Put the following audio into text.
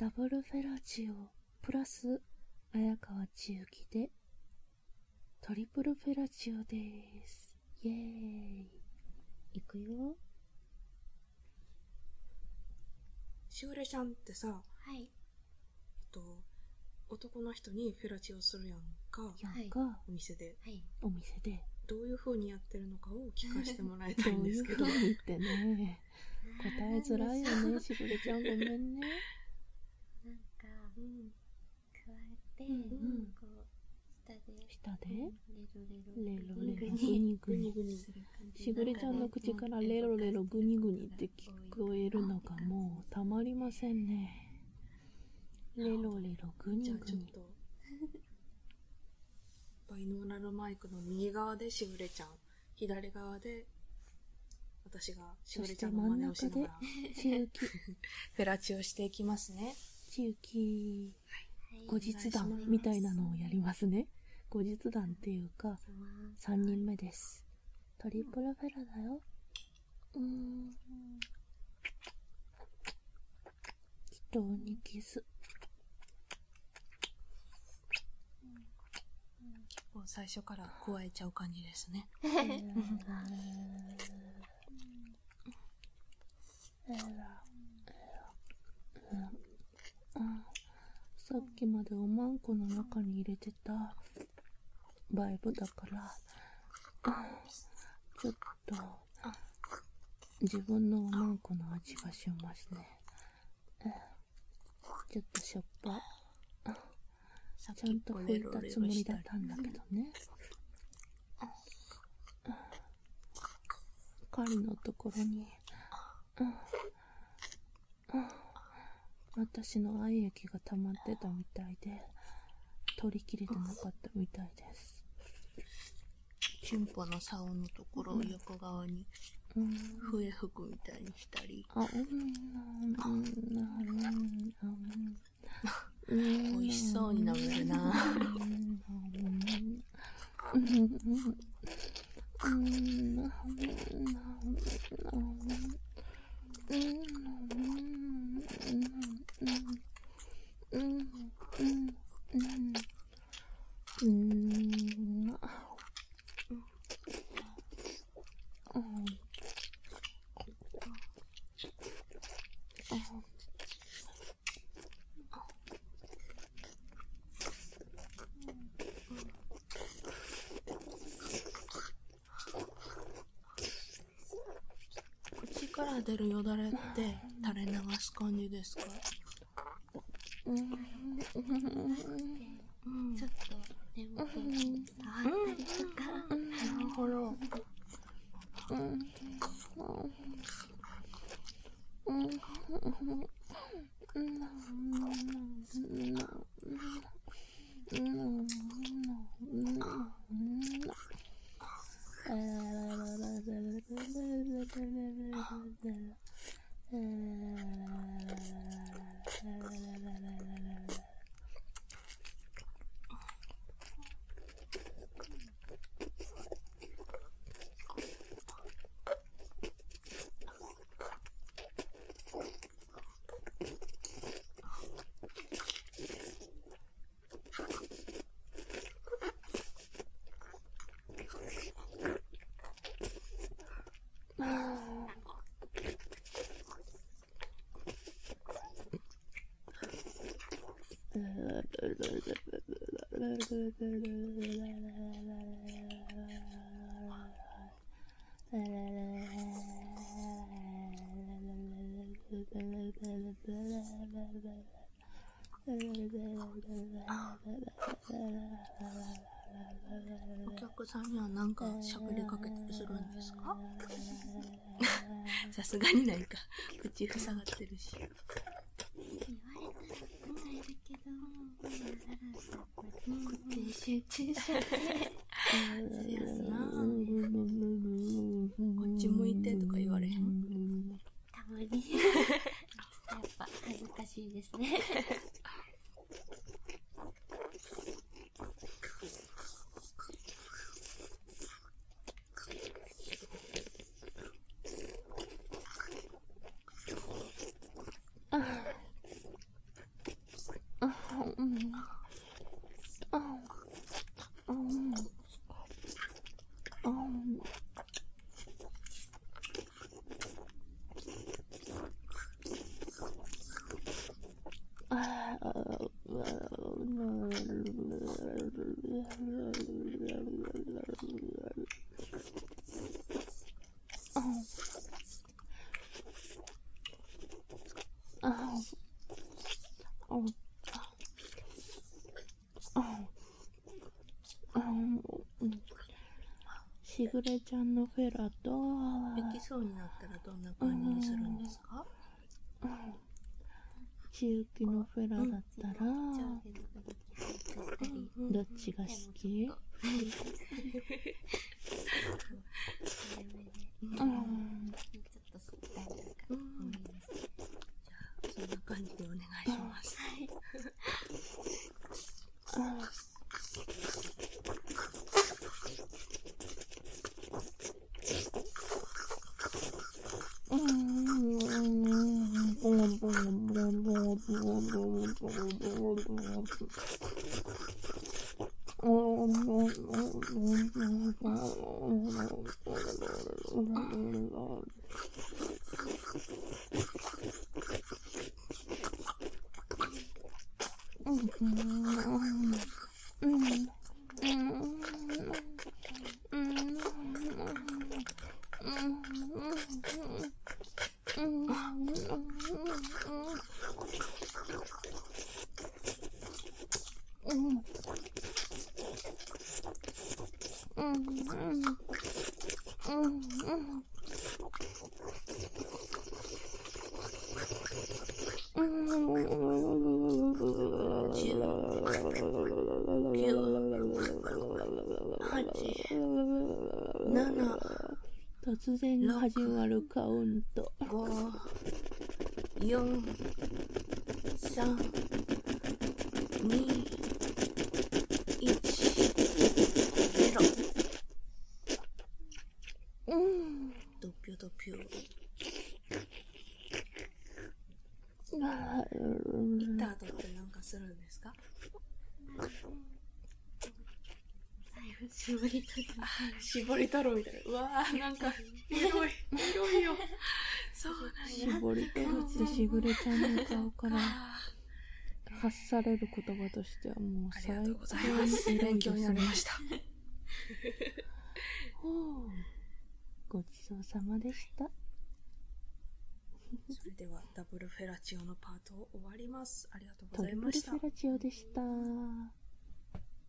ダブルフェラチオプラス綾川千雪でトリプルフェラチオです。イエーイ。いくよ。 しおれちゃんってさ、 はい。 男の人にフェラチオするやんか、お店で、 はい、 お店でどういう風にやってるのかを聞かせてもらいたいんですけど。 どういう風にってね、答えづらいよね、しぐれちゃん、ごめんね。 なんか、加えて、こう下でレロレロググニニグニしぐれちゃんの口からレロレログニグニって聞こえるのがもうたまりませんね。レロレログニグニ。 じゃあちょっとバイノーラルマイクの右側でしぐれちゃん、左側で私がしぐれちゃんの真似をしながらちゆきフェラチオしていきますね。 ちゆき、後日談みたいなのをやりますね。後日談っていうか3人目です。トリプルフェラだよ。人にキス。 結構最初から加えちゃう感じですね。 さっきまでおまんこの中に入れてたバイブだからちょっと自分のおまんこの味がしますね。ちょっとしょっぱちゃんと拭いたつもりだったんだけどね。彼のところに私の愛液が溜まってたみたいで取り切れてなかったみたいです。 チンポの竿のところを横側に笛吹くみたいにしたり、美味しそうに舐めるな。口から出るよだれって垂れ流す感じですか？ ちょっと眠く触ったりとか。 なるほど。お客さんには何か喋りかけたりするんですか？さすがにないか、口塞がってるし。 言われたら答えるけど、集中しちゃって。 せやな。こっち向いてとか言われへん？ たまに。やっぱ恥ずかしいですね。 しぐれちゃんのフェラと、 できそうになったらどんな感じにするんですか？ ちゆきのフェラだったら、どっちが好き？ ちょっと吸ったりとか多いです。 じゃあそんな感じでお願いします。 突然始まるカウント。 5、4、3、2、1、0。ドピュドピュ。行った後ってなんかするんですか？ 絞り取る。 絞り取るみたいな。うわー、なんか広いよ。そうなんや。 絞り取るってしぐれちゃんの顔から発される言葉としてはもうありがとうございます。勉強になりました。 ごちそうさまでした。 それではダブルフェラチオのパートを終わります。ありがとうございました。 トリプルフェラチオでした。